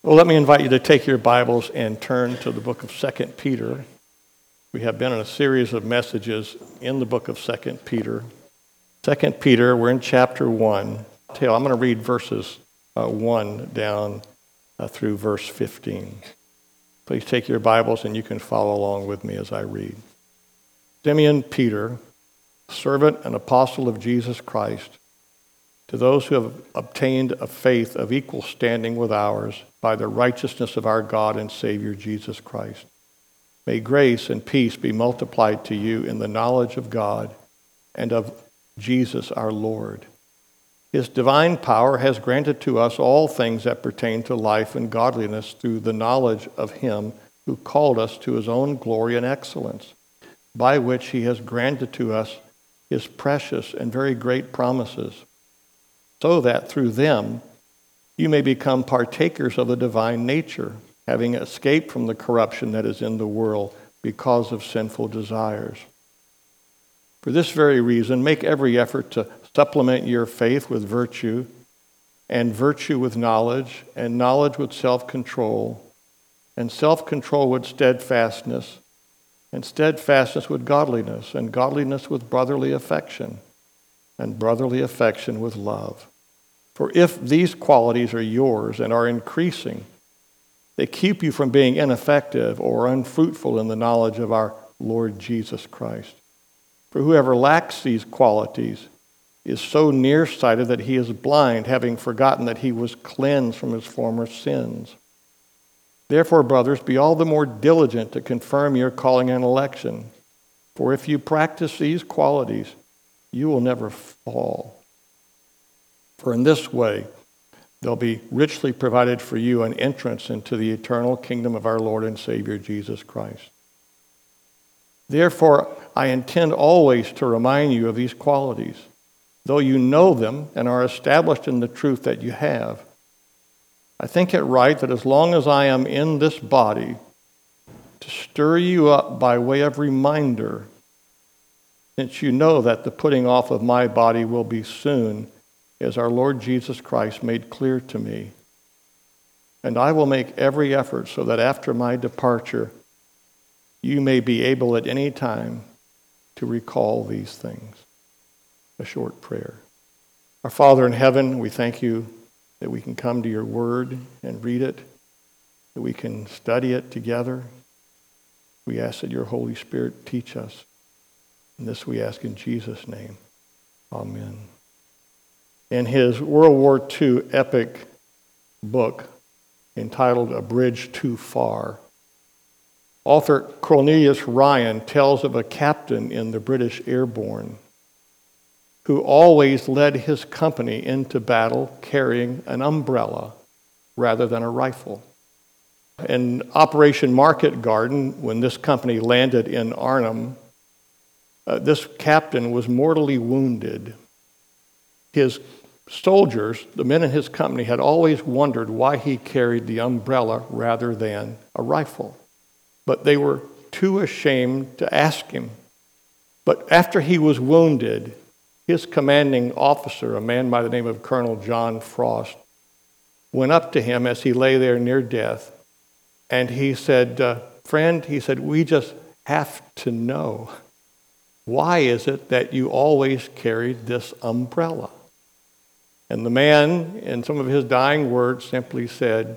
Well, let me invite you to take your Bibles and turn to the book of 2 Peter. We have been in a series of messages in the book of 2 Peter. 2 Peter, we're in chapter 1. I'm going to read verses 1 down through verse 15. Please take your Bibles and you can follow along with me as I read. Simeon Peter, servant and apostle of Jesus Christ, to those who have obtained a faith of equal standing with ours by the righteousness of our God and Savior Jesus Christ. May grace and peace be multiplied to you in the knowledge of God and of Jesus our Lord. His divine power has granted to us all things that pertain to life and godliness through the knowledge of him who called us to his own glory and excellence, by which he has granted to us his precious and very great promises, so that through them you may become partakers of the divine nature, having escaped from the corruption that is in the world because of sinful desires. For this very reason, make every effort to supplement your faith with virtue, and virtue with knowledge, and knowledge with self-control, and self-control with steadfastness, and steadfastness with godliness, and godliness with brotherly affection, and brotherly affection with love. For if these qualities are yours and are increasing, they keep you from being ineffective or unfruitful in the knowledge of our Lord Jesus Christ. For whoever lacks these qualities is so nearsighted that he is blind, having forgotten that he was cleansed from his former sins. Therefore, brothers, be all the more diligent to confirm your calling and election. For if you practice these qualities, you will never fall. For in this way, there'll be richly provided for you an entrance into the eternal kingdom of our Lord and Savior Jesus Christ. Therefore, I intend always to remind you of these qualities, though you know them and are established in the truth that you have. I think it right that as long as I am in this body, to stir you up by way of reminder, since you know that the putting off of my body will be soon, as our Lord Jesus Christ made clear to me. And I will make every effort so that after my departure, you may be able at any time to recall these things. A short prayer. Our Father in heaven, we thank you that we can come to your word and read it, that we can study it together. We ask that your Holy Spirit teach us. And this we ask in Jesus' name. Amen. In his World War II epic book entitled A Bridge Too Far, author Cornelius Ryan tells of a captain in the British Airborne who always led his company into battle carrying an umbrella rather than a rifle. In Operation Market Garden, when this company landed in Arnhem, this captain was mortally wounded. His soldiers, the men in his company, had always wondered why he carried the umbrella rather than a rifle. But they were too ashamed to ask him. But after he was wounded, his commanding officer, a man by the name of Colonel John Frost, went up to him as he lay there near death, and he said, friend, he said, we just have to know, why is it that you always carried this umbrella? And the man, in some of his dying words, simply said,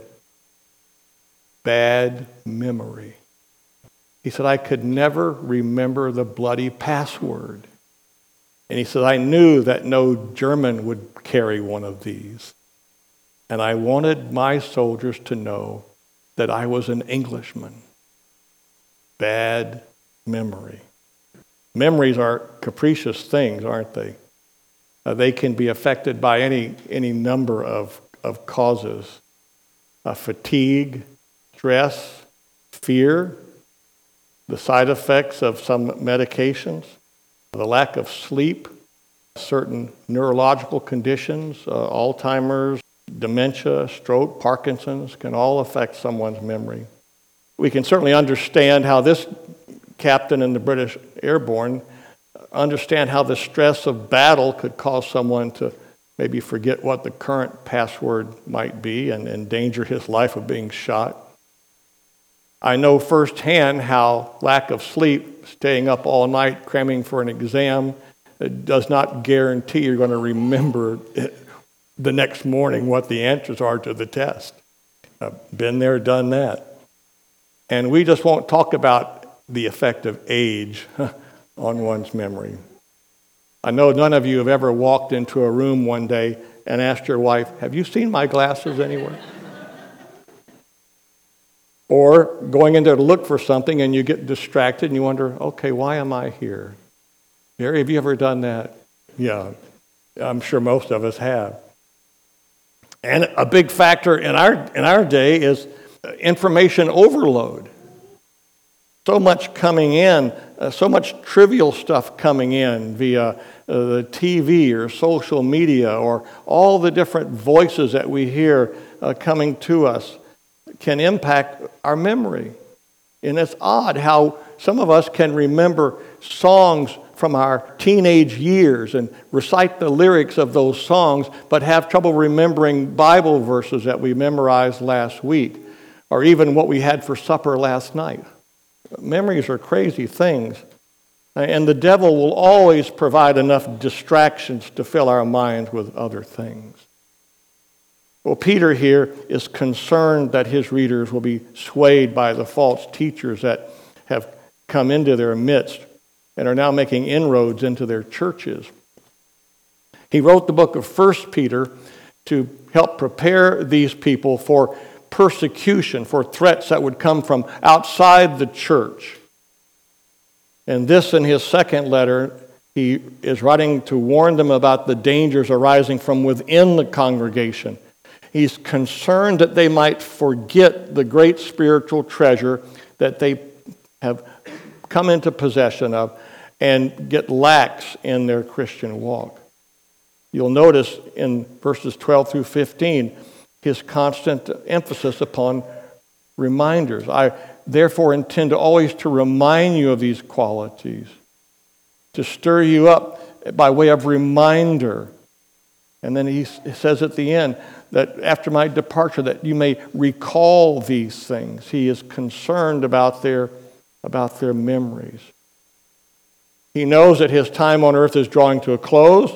bad memory. He said, I could never remember the bloody password. And he said, I knew that no German would carry one of these. And I wanted my soldiers to know that I was an Englishman. Bad memory. Memories are capricious things, aren't they? They can be affected by any number of causes. Fatigue, stress, fear, the side effects of some medications, the lack of sleep, certain neurological conditions, Alzheimer's, dementia, stroke, Parkinson's, can all affect someone's memory. We can certainly understand how this captain in the British Airborne understand how the stress of battle could cause someone to maybe forget what the current password might be and endanger his life of being shot. I know firsthand how lack of sleep, staying up all night, cramming for an exam, it does not guarantee you're going to remember the next morning what the answers are to the test. I've been there, done that. And we just won't talk about the effect of age on one's memory. I know none of you have ever walked into a room one day and asked your wife, "Have you seen my glasses anywhere?" Or going in there to look for something and you get distracted and you wonder, okay, why am I here? Gary, have you ever done that? Yeah, I'm sure most of us have. And a big factor in our day is information overload. So much coming in, so much trivial stuff coming in via the TV or social media or all the different voices that we hear coming to us can impact our memory. And it's odd how some of us can remember songs from our teenage years and recite the lyrics of those songs, but have trouble remembering Bible verses that we memorized last week, or even what we had for supper last night. Memories are crazy things, and the devil will always provide enough distractions to fill our minds with other things. Well, Peter here is concerned that his readers will be swayed by the false teachers that have come into their midst and are now making inroads into their churches. He wrote the book of 1 Peter to help prepare these people for persecution, for threats that would come from outside the church. And this, in his second letter, he is writing to warn them about the dangers arising from within the congregation. He's concerned that they might forget the great spiritual treasure that they have come into possession of and get lax in their Christian walk. You'll notice in verses 12 through 15 his constant emphasis upon reminders. I therefore intend to always to remind you of these qualities, to stir you up by way of reminder. And then he says at the end that after my departure that you may recall these things. He is concerned about their memories. He knows that his time on earth is drawing to a close.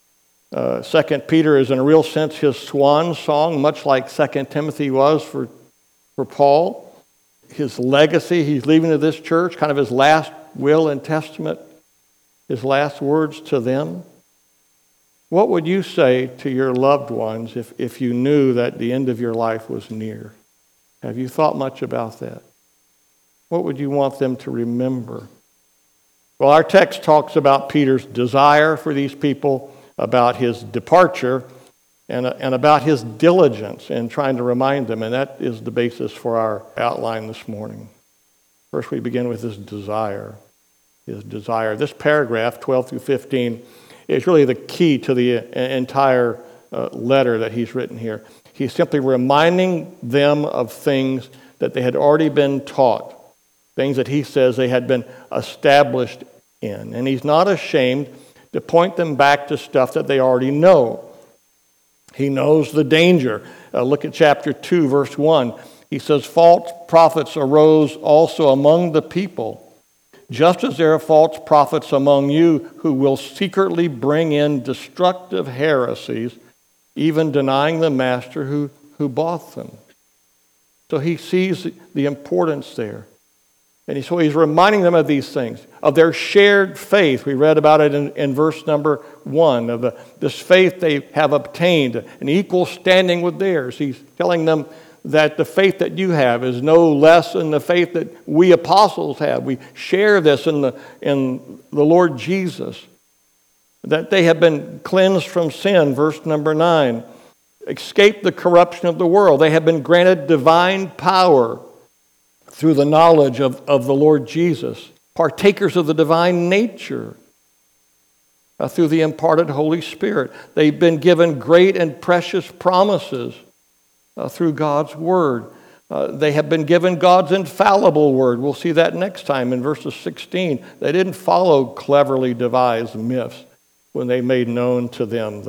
2 Peter is in a real sense his swan song, much like 2 Timothy was for Paul. His legacy he's leaving to this church, kind of his last will and testament, his last words to them. What would you say to your loved ones if you knew that the end of your life was near? Have you thought much about that? What would you want them to remember? Well, our text talks about Peter's desire for these people, about his departure, and about his diligence in trying to remind them, and that is the basis for our outline this morning. First, we begin with his desire. His desire. This paragraph, 12 through 15, is really the key to the entire letter that he's written here. He's simply reminding them of things that they had already been taught, things that he says they had been established in. And he's not ashamed to point them back to stuff that they already know. He knows the danger. Look at chapter 2, verse 1. He says, false prophets arose also among the people, just as there are false prophets among you who will secretly bring in destructive heresies, even denying the master who bought them. So he sees the importance there. And so he's reminding them of these things, of their shared faith. We read about it in verse number 1, of this faith they have obtained, an equal standing with theirs. He's telling them that the faith that you have is no less than the faith that we apostles have. We share this in the Lord Jesus. That they have been cleansed from sin, verse number 9. Escaped the corruption of the world. They have been granted divine power through the knowledge of the Lord Jesus, partakers of the divine nature through the imparted Holy Spirit. They've been given great and precious promises through God's Word. They have been given God's infallible Word. We'll see that next time in verses 16. They didn't follow cleverly devised myths when they made known to them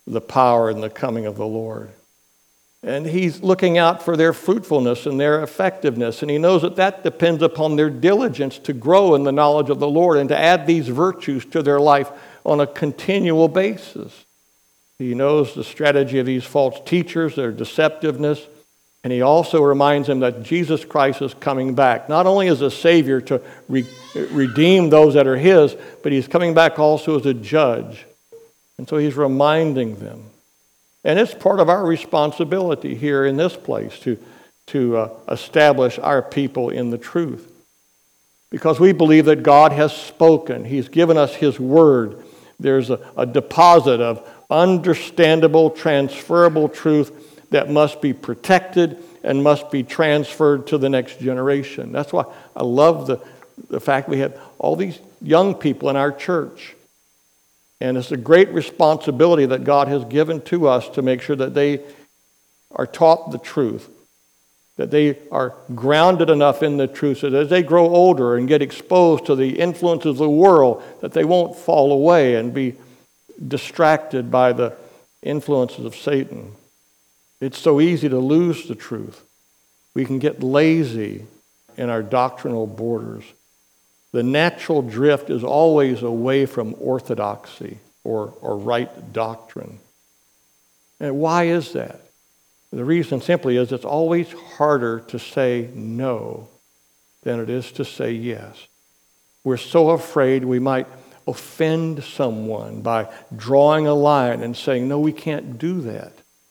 the power and the coming of the Lord. And he's looking out for their fruitfulness and their effectiveness. And he knows that that depends upon their diligence to grow in the knowledge of the Lord and to add these virtues to their life on a continual basis. He knows the strategy of these false teachers, their deceptiveness. And he also reminds them that Jesus Christ is coming back, not only as a Savior to redeem those that are his, but he's coming back also as a judge. And so he's reminding them. And it's part of our responsibility here in this place to establish our people in the truth. Because we believe that God has spoken. He's given us his word. There's a deposit of understandable, transferable truth that must be protected and must be transferred to the next generation. That's why I love the fact we have all these young people in our church. And it's a great responsibility that God has given to us to make sure that they are taught the truth, that they are grounded enough in the truth so that as they grow older and get exposed to the influences of the world, that they won't fall away and be distracted by the influences of Satan. It's so easy to lose the truth. We can get lazy in our doctrinal borders. The natural drift is always away from orthodoxy or right doctrine. And why is that? The reason simply is it's always harder to say no than it is to say yes. We're so afraid we might offend someone by drawing a line and saying, no, we can't do that.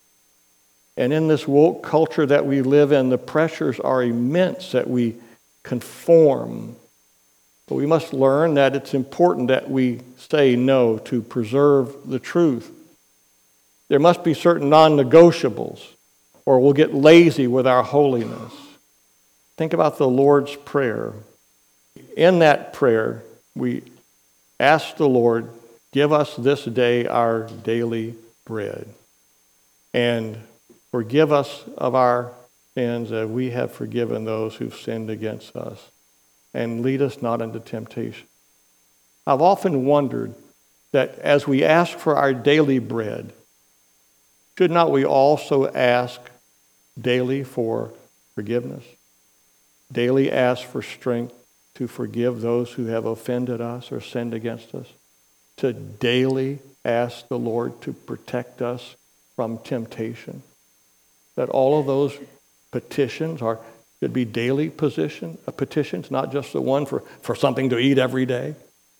And in this woke culture that we live in, the pressures are immense that we conform. But we must learn that it's important that we say no to preserve the truth. There must be certain non-negotiables, or we'll get lazy with our holiness. Think about the Lord's Prayer. In that prayer, we ask the Lord, give us this day our daily bread. And forgive us of our sins as we have forgiven those who've sinned against us. And lead us not into temptation. I've often wondered that as we ask for our daily bread, should not we also ask daily for forgiveness? Daily ask for strength to forgive those who have offended us or sinned against us? To daily ask the Lord to protect us from temptation? That all of those petitions should be daily petitions, not just the one for something to eat every day.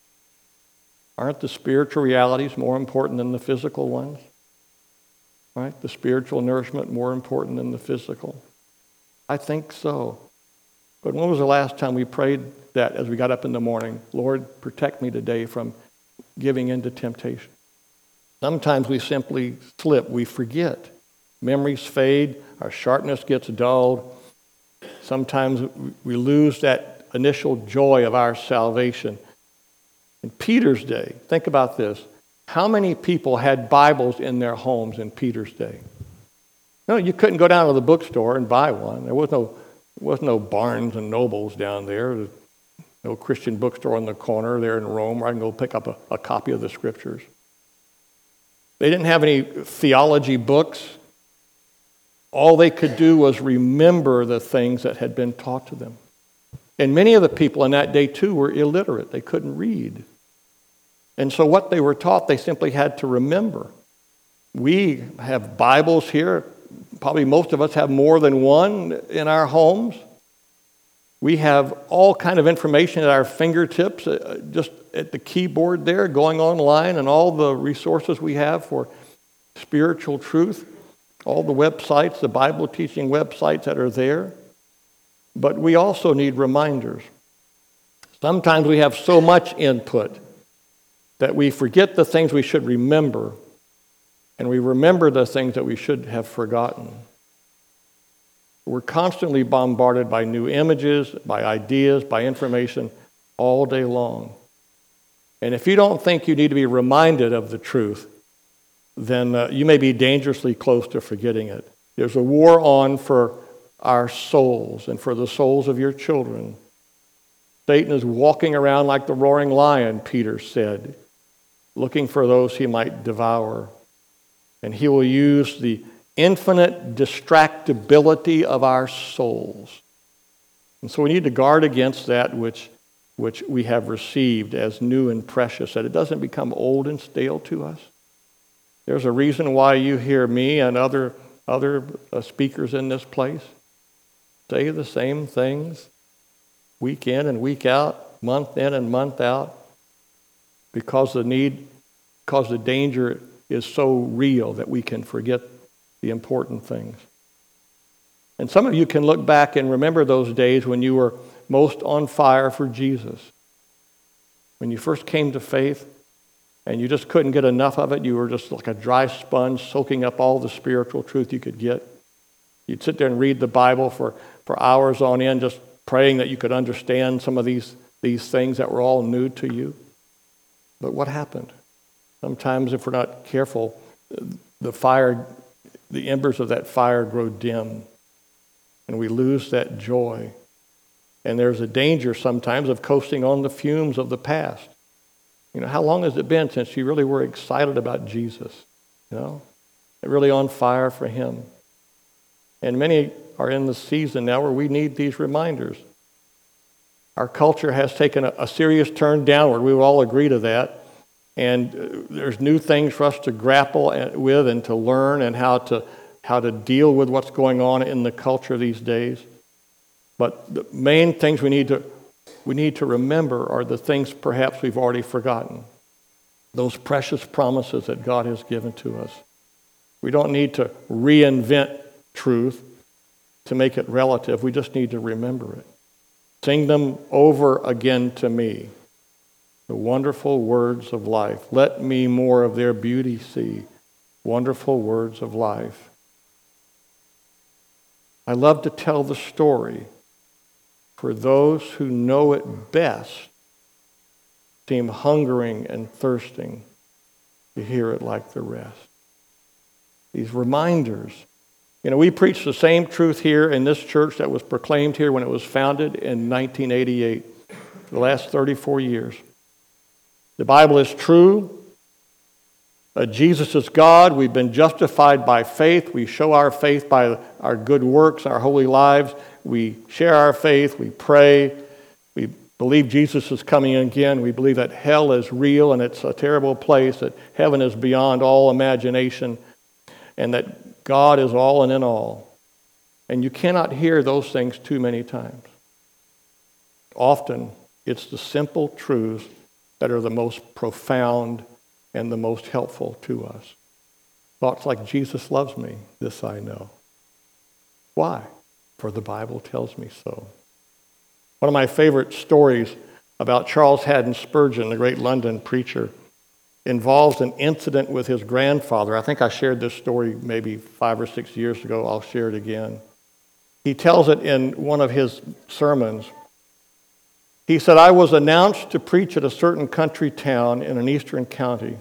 Aren't the spiritual realities more important than the physical ones? Right? The spiritual nourishment more important than the physical? I think so. But when was the last time we prayed that as we got up in the morning? Lord, protect me today from giving in to temptation. Sometimes we simply slip. We forget. Memories fade. Our sharpness gets dulled. Sometimes we lose that initial joy of our salvation. In Peter's day, think about this. How many people had Bibles in their homes in Peter's day? No, you couldn't go down to the bookstore and buy one. There was no Barnes and Nobles down there. There's no Christian bookstore on the corner there in Rome where I can go pick up a copy of the Scriptures. They didn't have any theology books. All they could do was remember the things that had been taught to them. And many of the people in that day, too, were illiterate. They couldn't read. And so what they were taught, they simply had to remember. We have Bibles here. Probably most of us have more than one in our homes. We have all kind of information at our fingertips, just at the keyboard there, going online, and all the resources we have for spiritual truth. All the websites, the Bible teaching websites that are there. But we also need reminders. Sometimes we have so much input that we forget the things we should remember, and we remember the things that we should have forgotten. We're constantly bombarded by new images, by ideas, by information all day long. And if you don't think you need to be reminded of the truth, then you may be dangerously close to forgetting it. There's a war on for our souls and for the souls of your children. Satan is walking around like the roaring lion, Peter said, looking for those he might devour. And he will use the infinite distractibility of our souls. And so we need to guard against that which we have received as new and precious, that it doesn't become old and stale to us. There's a reason why you hear me and other speakers in this place say the same things week in and week out, month in and month out, because the danger is so real that we can forget the important things. And some of you can look back and remember those days when you were most on fire for Jesus. When you first came to faith and you just couldn't get enough of it, you were just like a dry sponge soaking up all the spiritual truth you could get. You'd sit there and read the Bible for hours on end, just praying that you could understand some of these things that were all new to you. But what happened? Sometimes if we're not careful, the embers of that fire grow dim, and we lose that joy. And there's a danger sometimes of coasting on the fumes of the past. You know, how long has it been since you really were excited about Jesus? You know, really on fire for him. And many are in the season now where we need these reminders. Our culture has taken a serious turn downward. We will all agree to that. And there's new things for us to grapple with and to learn, and how to deal with what's going on in the culture these days. But the main things we need to remember are the things perhaps we've already forgotten. Those precious promises that God has given to us. We don't need to reinvent truth to make it relative. We just need to remember it. Sing them over again to me, the wonderful words of life. Let me more of their beauty see, wonderful words of life. I love to tell the story, for those who know it best seem hungering and thirsting to hear it like the rest. These reminders. You know, we preach the same truth here in this church that was proclaimed here when it was founded in 1988, for the last 34 years. The Bible is true. Jesus is God. We've been justified by faith. We show our faith by our good works, our holy lives. We share our faith. We pray. We believe Jesus is coming again. We believe that hell is real and it's a terrible place, that heaven is beyond all imagination, and that God is all and in all. And you cannot hear those things too many times. Often, it's the simple truths that are the most profound and the most helpful to us. Thoughts like, Jesus loves me, this I know. Why? For the Bible tells me so. One of my favorite stories about Charles Haddon Spurgeon, the great London preacher, involves an incident with his grandfather. I think I shared this story maybe 5 or 6 years ago. I'll share it again. He tells it in one of his sermons. He said, I was announced to preach at a certain country town in an eastern county.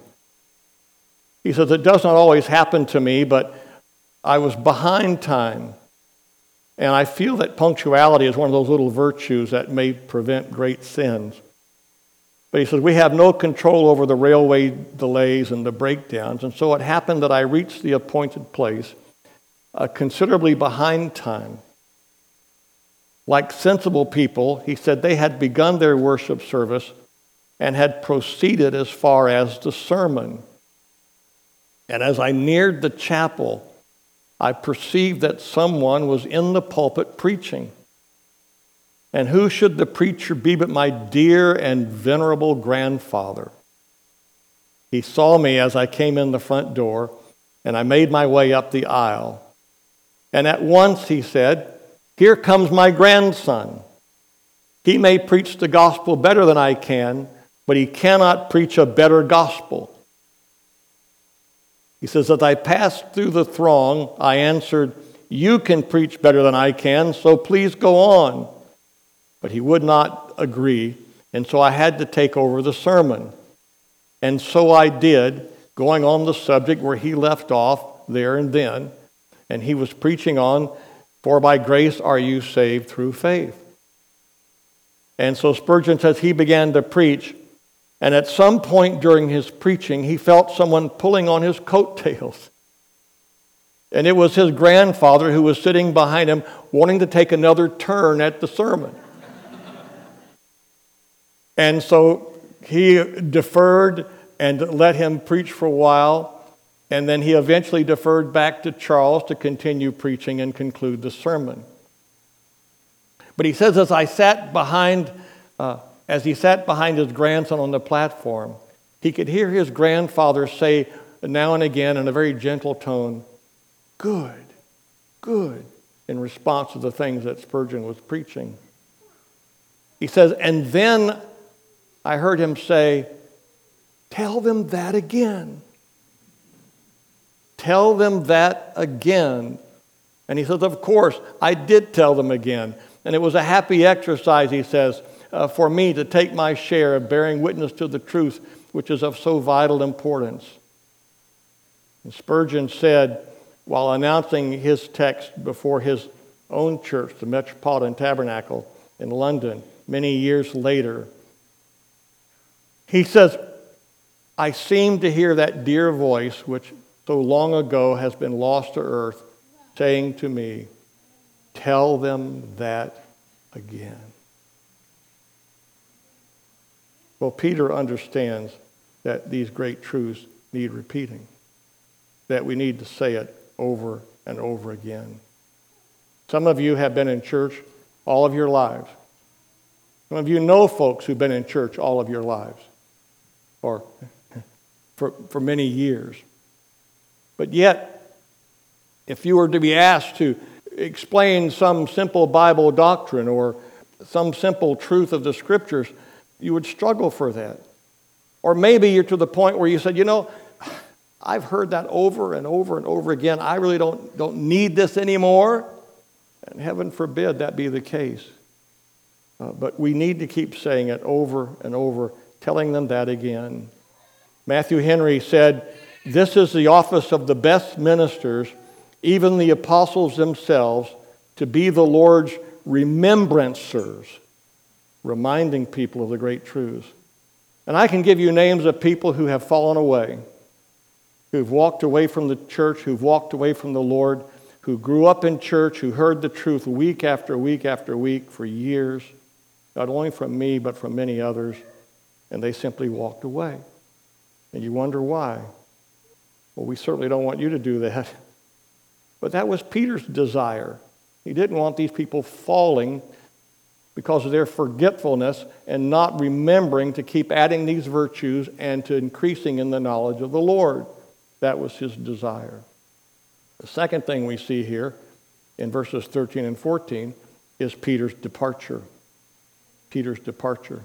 He says, it does not always happen to me, but I was behind time. And I feel that punctuality is one of those little virtues that may prevent great sins. But he says, we have no control over the railway delays and the breakdowns. And so it happened that I reached the appointed place considerably behind time. Like sensible people, he said, they had begun their worship service and had proceeded as far as the sermon. And as I neared the chapel, I perceived that someone was in the pulpit preaching. And who should the preacher be but my dear and venerable grandfather? He saw me as I came in the front door, and I made my way up the aisle. And at once he said, here comes my grandson. He may preach the gospel better than I can, but he cannot preach a better gospel. He says, as I passed through the throng, I answered, you can preach better than I can, so please go on. But he would not agree, and so I had to take over the sermon. And so I did, going on the subject where he left off there and then, and he was preaching on, for by grace are you saved through faith. And so Spurgeon says he began to preach, and at some point during his preaching, he felt someone pulling on his coattails. And it was his grandfather who was sitting behind him wanting to take another turn at the sermon. And so he deferred and let him preach for a while. And then he eventually deferred back to Charles to continue preaching and conclude the sermon. But he says, as he sat behind his grandson on the platform, he could hear his grandfather say now and again in a very gentle tone, "Good, good," in response to the things that Spurgeon was preaching. He says, and then I heard him say, "Tell them that again. Tell them that again." And he says, of course, I did tell them again. And it was a happy exercise, he says, for me to take my share of bearing witness to the truth, which is of so vital importance. And Spurgeon said, while announcing his text before his own church, the Metropolitan Tabernacle in London, many years later, he says, I seem to hear that dear voice, which so long ago has been lost to earth, saying to me, "Tell them that again." Well, Peter understands that these great truths need repeating, that we need to say it over and over again. Some of you have been in church all of your lives. Some of you know folks who've been in church all of your lives, or for many years. But yet, if you were to be asked to explain some simple Bible doctrine or some simple truth of the Scriptures, you would struggle for that. Or maybe you're to the point where you said, I've heard that over and over and over again. I really don't need this anymore. And heaven forbid that be the case. But we need to keep saying it over and over, telling them that again. Matthew Henry said, "This is the office of the best ministers, even the apostles themselves, to be the Lord's remembrancers," reminding people of the great truths. And I can give you names of people who have fallen away, who've walked away from the church, who've walked away from the Lord, who grew up in church, who heard the truth week after week after week for years, not only from me, but from many others, and they simply walked away. And you wonder why. Well, we certainly don't want you to do that. But that was Peter's desire. He didn't want these people falling because of their forgetfulness and not remembering to keep adding these virtues and to increasing in the knowledge of the Lord. That was his desire. The second thing we see here in verses 13 and 14 is Peter's departure. Peter's departure.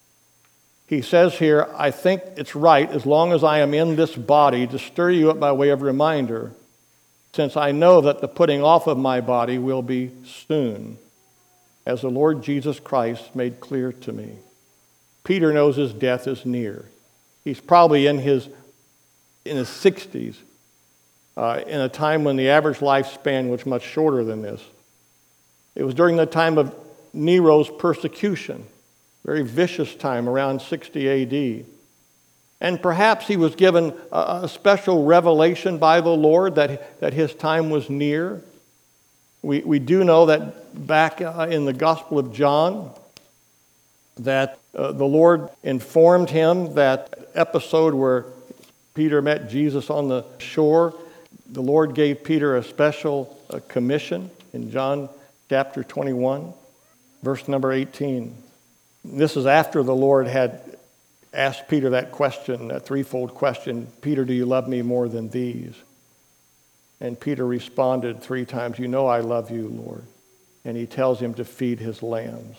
He says here, I think it's right, as long as I am in this body, to stir you up by way of reminder, since I know that the putting off of my body will be soon, as the Lord Jesus Christ made clear to me. Peter knows his death is near. He's probably in his 60s, in a time when the average lifespan was much shorter than this. It was during the time of Nero's persecution, very vicious time, around 60 A.D. And perhaps he was given a special revelation by the Lord that his time was near. We do know that back in the Gospel of John, that the Lord informed him that episode where Peter met Jesus on the shore, the Lord gave Peter a special commission in John chapter 21, verse number 18. This is after the Lord had asked Peter that question, that threefold question, "Peter, do you love me more than these?" And Peter responded 3 times, "You know I love you, Lord." And he tells him to feed his lambs.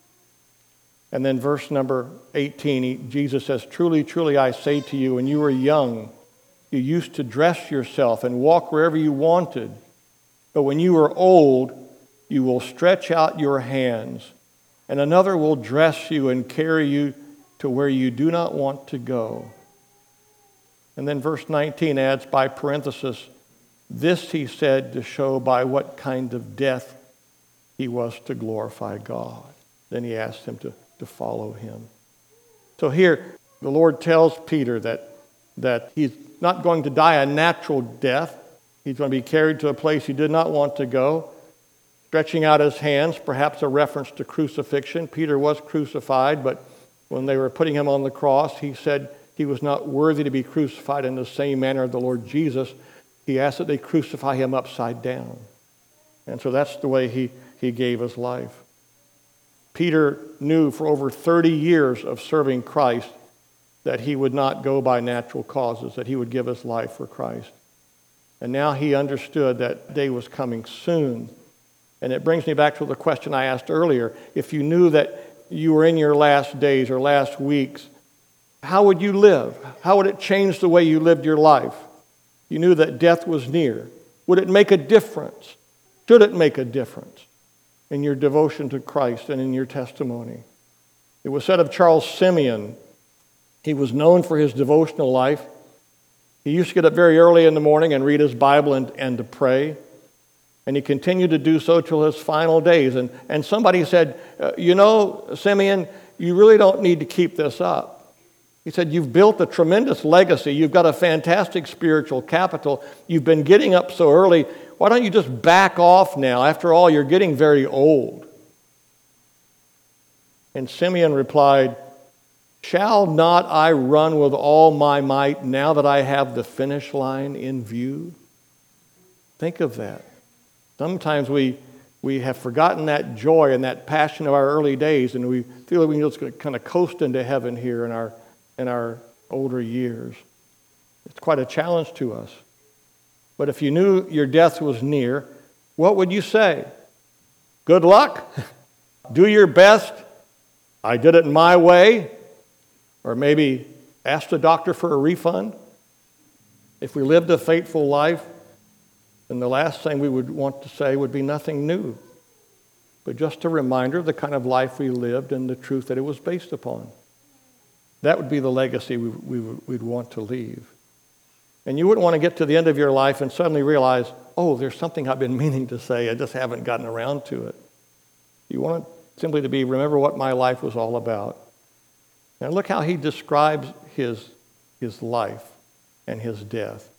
And then verse number 18, Jesus says, "Truly, truly, I say to you, when you were young, you used to dress yourself and walk wherever you wanted. But when you are old, you will stretch out your hands, and another will dress you and carry you to where you do not want to go." And then verse 19 adds by parenthesis, "This he said to show by what kind of death he was to glorify God." Then he asked him to follow him. So here, the Lord tells Peter that he's not going to die a natural death. He's going to be carried to a place he did not want to go, stretching out his hands, perhaps a reference to crucifixion. Peter was crucified, but when they were putting him on the cross, he said he was not worthy to be crucified in the same manner of the Lord Jesus. He asked that they crucify him upside down. And so that's the way he gave his life. Peter knew for over 30 years of serving Christ that he would not go by natural causes, that he would give his life for Christ. And now he understood that day was coming soon. And it brings me back to the question I asked earlier. If you knew that you were in your last days or last weeks, how would you live? How would it change the way you lived your life? You knew that death was near. Would it make a difference? Should it make a difference in your devotion to Christ and in your testimony? It was said of Charles Simeon, he was known for his devotional life. He used to get up very early in the morning and read his Bible and to pray. And he continued to do so till his final days. And somebody said, Simeon, you really don't need to keep this up. He said, you've built a tremendous legacy. You've got a fantastic spiritual capital. You've been getting up so early. Why don't you just back off now? After all, you're getting very old. And Simeon replied, shall not I run with all my might now that I have the finish line in view? Think of that. Sometimes we have forgotten that joy and that passion of our early days, and we feel that we can just kind of coast into heaven here in our older years. It's quite a challenge to us. But if you knew your death was near, what would you say? Good luck? Do your best? I did it my way? Or maybe ask the doctor for a refund? If we lived a faithful life, then the last thing we would want to say would be nothing new, but just a reminder of the kind of life we lived and the truth that it was based upon. That would be the legacy we'd want to leave. And you wouldn't want to get to the end of your life and suddenly realize, oh, there's something I've been meaning to say, I just haven't gotten around to it. You want it simply to be, remember what my life was all about. Now look how he describes his life and his death.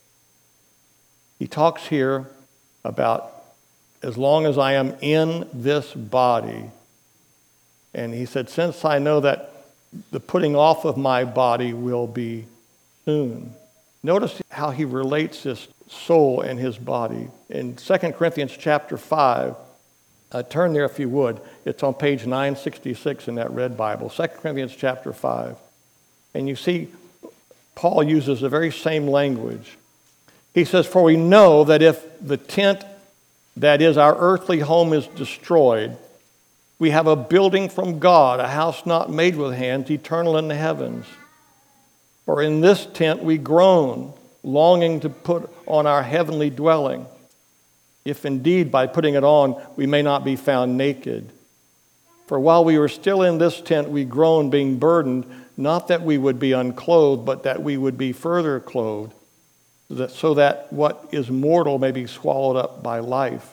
He talks here about as long as I am in this body. And he said, since I know that the putting off of my body will be soon. Notice how he relates this soul and his body. In 2 Corinthians chapter 5, turn there if you would. It's on page 966 in that red Bible, 2 Corinthians chapter 5. And you see, Paul uses the very same language. He says, for we know that if the tent, that is our earthly home, is destroyed, we have a building from God, a house not made with hands, eternal in the heavens. For in this tent we groan, longing to put on our heavenly dwelling, if indeed by putting it on we may not be found naked. For while we were still in this tent we groaned, being burdened, not that we would be unclothed, but that we would be further clothed, so that what is mortal may be swallowed up by life.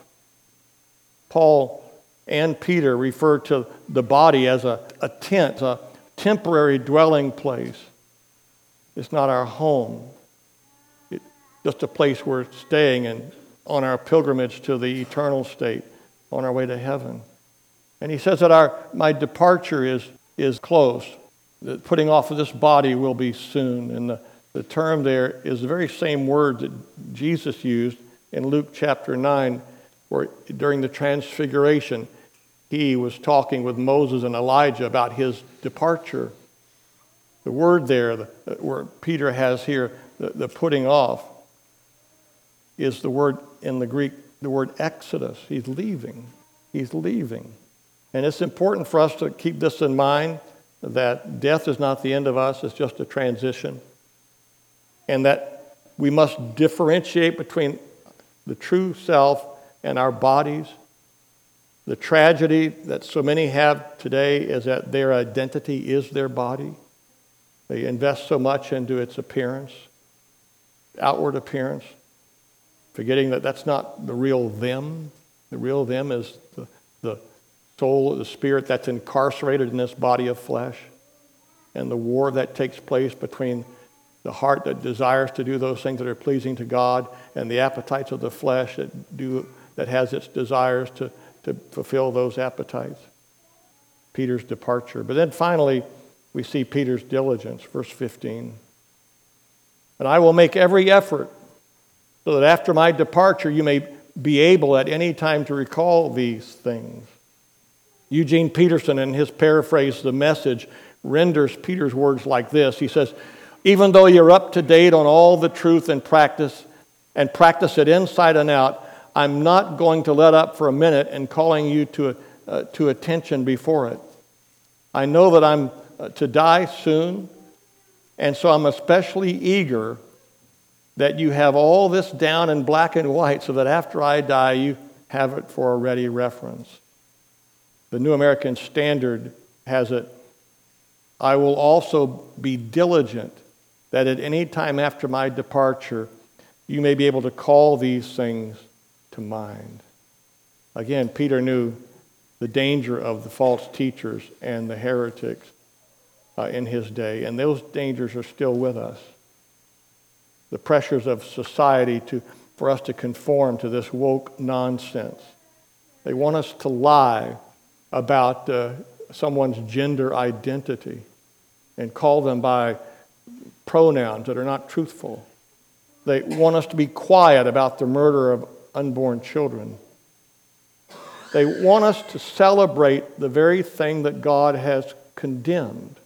Paul and Peter refer to the body as a tent, a temporary dwelling place. It's not our home. It's just a place we're staying and on our pilgrimage to the eternal state, on our way to heaven. And he says that my departure is close. The putting off of this body will be soon. And the term there is the very same word that Jesus used in Luke chapter 9, where during the transfiguration, he was talking with Moses and Elijah about his departure. The word there, where Peter has here, the putting off, is the word in the Greek, the word exodus. He's leaving. He's leaving. And it's important for us to keep this in mind, that death is not the end of us, it's just a transition. And that we must differentiate between the true self and our bodies. The tragedy that so many have today is that their identity is their body. They invest so much into its appearance, outward appearance, forgetting that that's not the real them. The real them is the soul, the spirit that's incarcerated in this body of flesh, and the war that takes place between the heart that desires to do those things that are pleasing to God, and the appetites of the flesh that has its desires to fulfill those appetites. Peter's departure. But then finally, we see Peter's diligence, verse 15. And I will make every effort so that after my departure you may be able at any time to recall these things. Eugene Peterson, in his paraphrase, The Message, renders Peter's words like this. He says, even though you're up to date on all the truth and practice it inside and out, I'm not going to let up for a minute in calling you to attention before it. I know that I'm to die soon, and so I'm especially eager that you have all this down in black and white so that after I die, you have it for a ready reference. The New American Standard has it, I will also be diligent that at any time after my departure, you may be able to call these things to mind. Again, Peter knew the danger of the false teachers and the heretics in his day, and those dangers are still with us. The pressures of society for us to conform to this woke nonsense. They want us to lie about someone's gender identity and call them by pronouns that are not truthful. They want us to be quiet about the murder of unborn children. They want us to celebrate the very thing that God has condemned.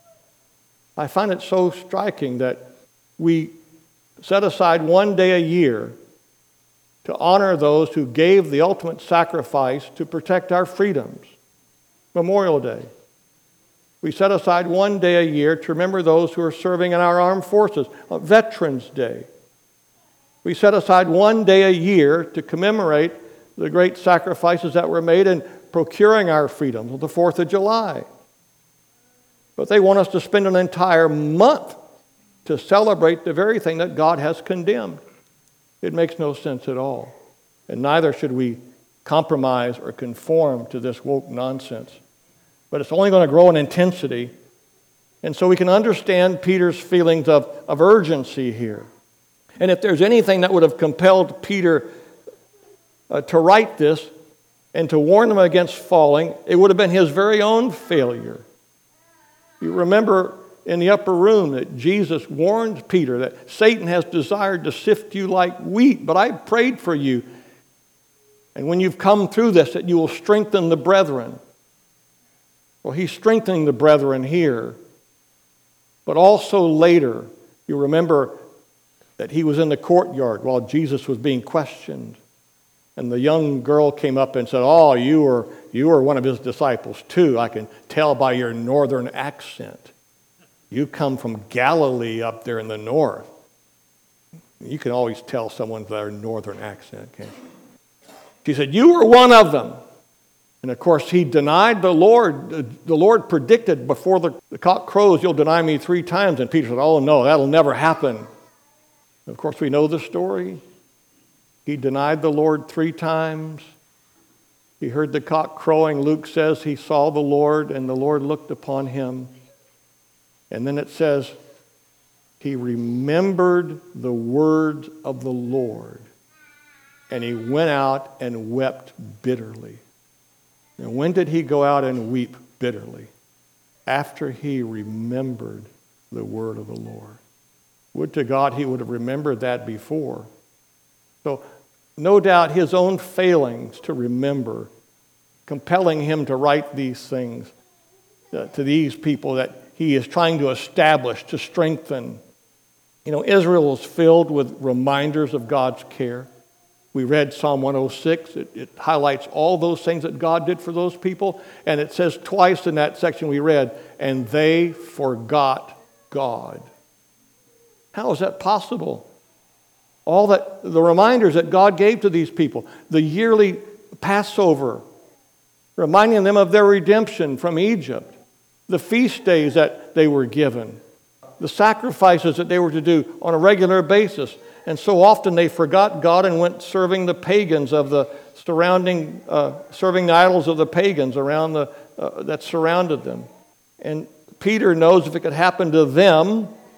I find it so striking that we set aside one day a year to honor those who gave the ultimate sacrifice to protect our freedoms. Memorial Day. We set aside one day a year to remember those who are serving in our armed forces. Veterans Day. We set aside one day a year to commemorate the great sacrifices that were made in procuring our freedoms on the 4th of July. But they want us to spend an entire month to celebrate the very thing that God has condemned. It makes no sense at all. And neither should we compromise or conform to this woke nonsense. But it's only going to grow in intensity. And so we can understand Peter's feelings of urgency here. And if there's anything that would have compelled Peter to write this and to warn them against falling, it would have been his very own failure. You remember in the upper room that Jesus warned Peter that Satan has desired to sift you like wheat, but I prayed for you. And when you've come through this, that you will strengthen the brethren. Well, he's strengthening the brethren here. But also later, you remember that he was in the courtyard while Jesus was being questioned. And the young girl came up and said, oh, you were one of his disciples too. I can tell by your northern accent. You come from Galilee up there in the north. You can always tell someone their northern accent, can't you? She said, you were one of them. And of course, he denied the Lord. The Lord predicted before the cock crows, you'll deny me 3 times. And Peter said, oh no, that'll never happen. And of course, we know the story. He denied the Lord 3 times. He heard the cock crowing. Luke says he saw the Lord and the Lord looked upon him. And then it says, he remembered the words of the Lord. And he went out and wept bitterly. And when did he go out and weep bitterly? After he remembered the word of the Lord. Would to God he would have remembered that before. So no doubt his own failings to remember, compelling him to write these things to these people that he is trying to establish, to strengthen. You know, Israel is filled with reminders of God's care. We read Psalm 106. It highlights all those things that God did for those people. And it says twice in that section we read, and they forgot God. How is that possible? All that the reminders that God gave to these people, the yearly Passover, reminding them of their redemption from Egypt, the feast days that they were given, the sacrifices that they were to do on a regular basis. And so often they forgot God and went serving the pagans of the surrounding, serving the idols of the pagans around that surrounded them. And Peter knows if it could happen to them,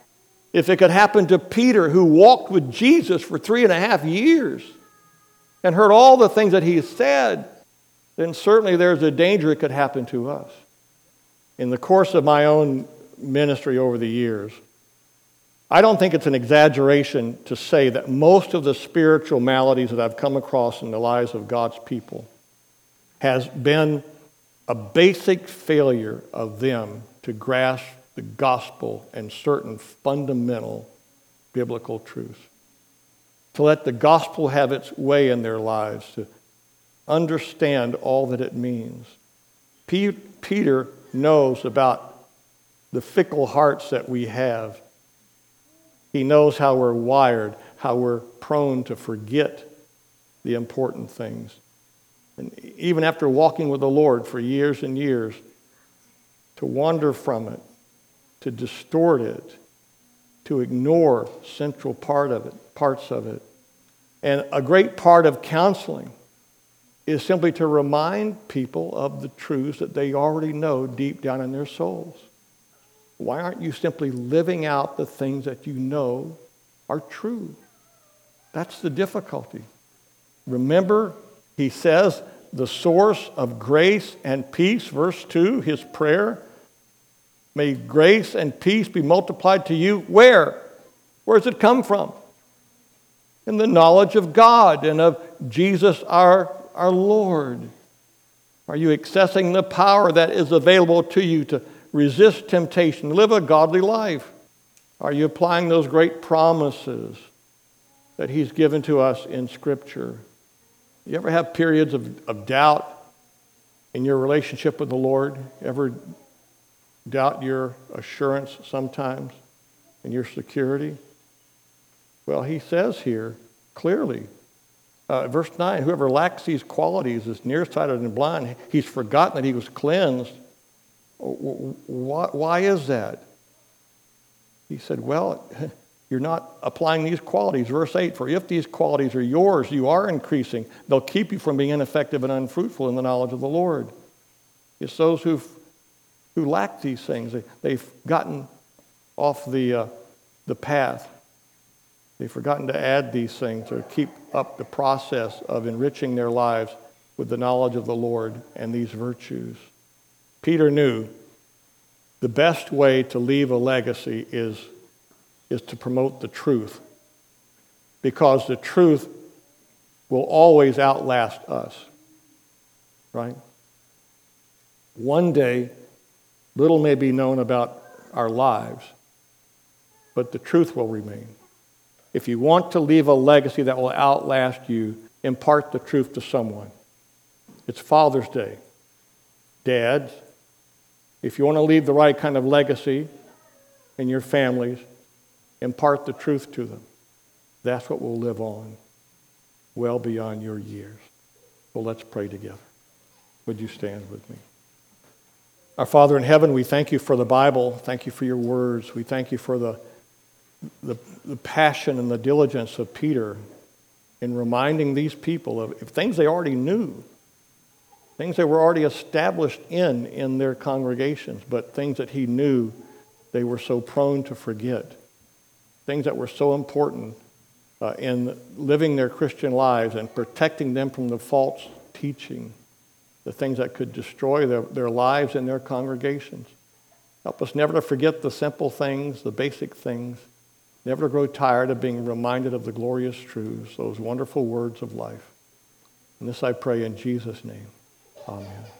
If it could happen to Peter, who walked with Jesus for 3.5 years and heard all the things that he said, then certainly there's a danger it could happen to us. In the course of my own ministry over the years, I don't think it's an exaggeration to say that most of the spiritual maladies that I've come across in the lives of God's people has been a basic failure of them to grasp the gospel and certain fundamental biblical truths. To let the gospel have its way in their lives, to understand all that it means. Peter knows about the fickle hearts that we have. He knows how we're wired, how we're prone to forget the important things. And even after walking with the Lord for years and years, to wander from it, to distort it, to ignore central parts of it. And a great part of counseling is simply to remind people of the truths that they already know deep down in their souls. Why aren't you simply living out the things that you know are true? That's the difficulty. Remember, he says, the source of grace and peace, verse 2, his prayer, may grace and peace be multiplied to you. Where? Where does it come from? In the knowledge of God and of Jesus our Lord. Are you accessing the power that is available to you to resist temptation, live a godly life? Are you applying those great promises that he's given to us in Scripture? You ever have periods of doubt in your relationship with the Lord? Ever doubt your assurance sometimes and your security? Well, he says here clearly, verse 9, whoever lacks these qualities is nearsighted and blind. He's forgotten that he was cleansed. Why is that? He said, well, you're not applying these qualities. Verse 8, for if these qualities are yours, you are increasing. They'll keep you from being ineffective and unfruitful in the knowledge of the Lord. It's those who lack these things. They've gotten off the path. They've forgotten to add these things or keep up the process of enriching their lives with the knowledge of the Lord and these virtues. Peter knew the best way to leave a legacy is to promote the truth, because the truth will always outlast us, right? One day, little may be known about our lives, but the truth will remain. If you want to leave a legacy that will outlast you, impart the truth to someone. It's Father's Day. Dads, if you want to leave the right kind of legacy in your families, impart the truth to them. That's what will live on well beyond your years. Well, let's pray together. Would you stand with me? Our Father in heaven, we thank you for the Bible. Thank you for your words. We thank you for the passion and the diligence of Peter in reminding these people of things they already knew, things they were already established in their congregations, but things that he knew they were so prone to forget, things that were so important in living their Christian lives and protecting them from the false teaching, the things that could destroy their lives and their congregations. Help us never to forget the simple things, the basic things, never to grow tired of being reminded of the glorious truths, those wonderful words of life. And this I pray in Jesus' name. Amen.